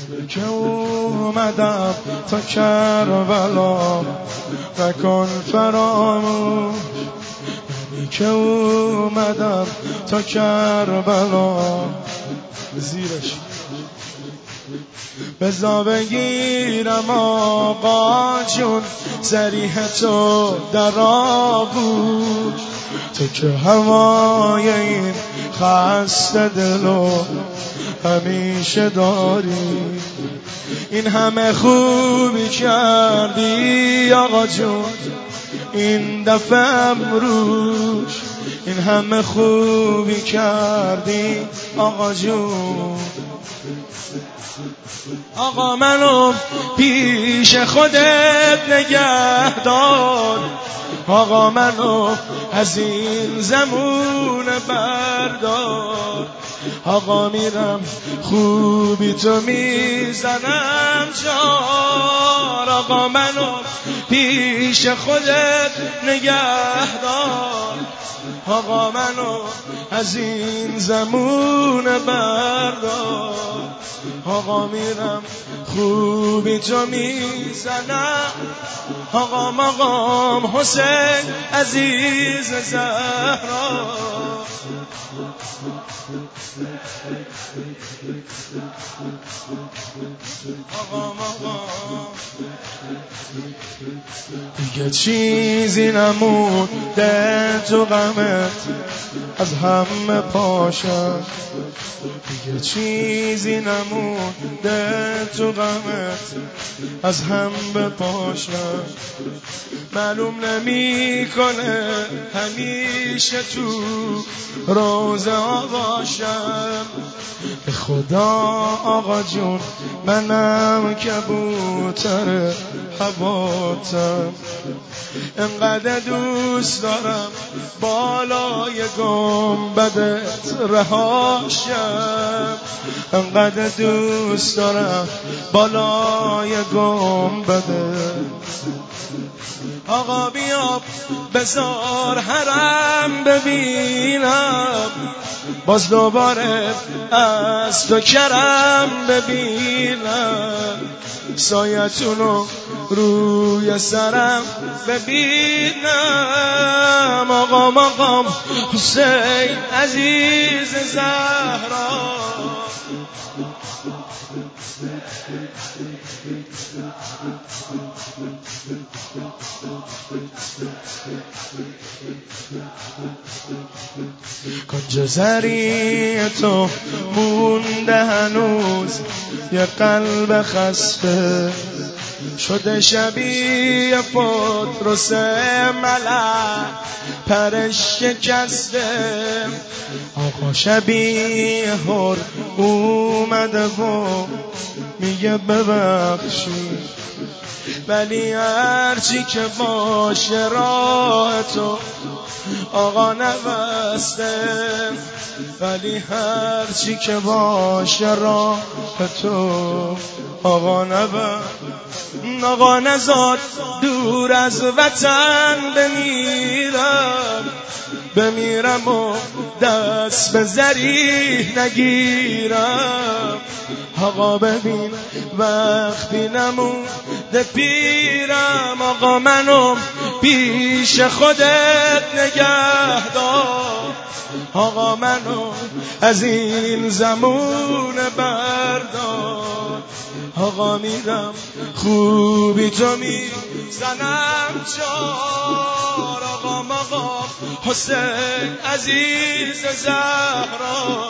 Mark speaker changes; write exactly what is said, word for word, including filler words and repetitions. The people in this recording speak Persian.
Speaker 1: که اومدم تا کربلا نکن فراموش. منی که اومدم تا کربلا زیرش بزا بگیرم آقا جون زریح تو در آغوش. تو که هوای این خسته دلو همیشه داری. این همه خوبی کردی آقا جون این دفعه امروز. این همه خوبی کردی آقا جون. آقا منو پیش خودت نگه دار. آقا منو از این زمونه بردار. آقا میرم خوبی تو میزنم جار. آقا منو پیش خودت نگه دار. آقا منو از این زمونه بردار. آقا میرم خوبی تو میزنم. آقا مقام حسین عزیز زهرا. آقا مقام دیگه چیزی نمونده تو غمت از همه پاشم. دیگه چیزی نمونده تو غمت از همه پاشم. معلوم نمی کنه همیشه تو روزه آقاشم. به خدا آقا جون منم کبوتر هواتم. انقدر دوست دارم بالای گنبدت رهاشم. انقدر دوست دارم بالای گنبدت. آقا بیا بزار حرم ببینم. باز دوباره از تو کرم ببینم. سایتونو روی سرم ببینم. آقا مقام حسین عزیز زهرا. کنج زری تو مونده هنوز یه قلب خسته شده شبیه پتروس ملک پرش شکسته. آقا شبیه هر اومده و میگه ببخشید ولی هرچی که باشه راه تو آقا نبسته. ولی هرچی که باشه راه تو آقا نبسته. آقا نزاد دور از وطن بمیرم. بمیرم و دست به زریح نگیرم. آقا ببین وقتی نمونده پیرم. آقا منو پیش خودت نگه دار. آقا منو از این زمونه بردار. آقا میرم خوبی تو میزنم جار. آقا مقام حسین عزیز زهرا.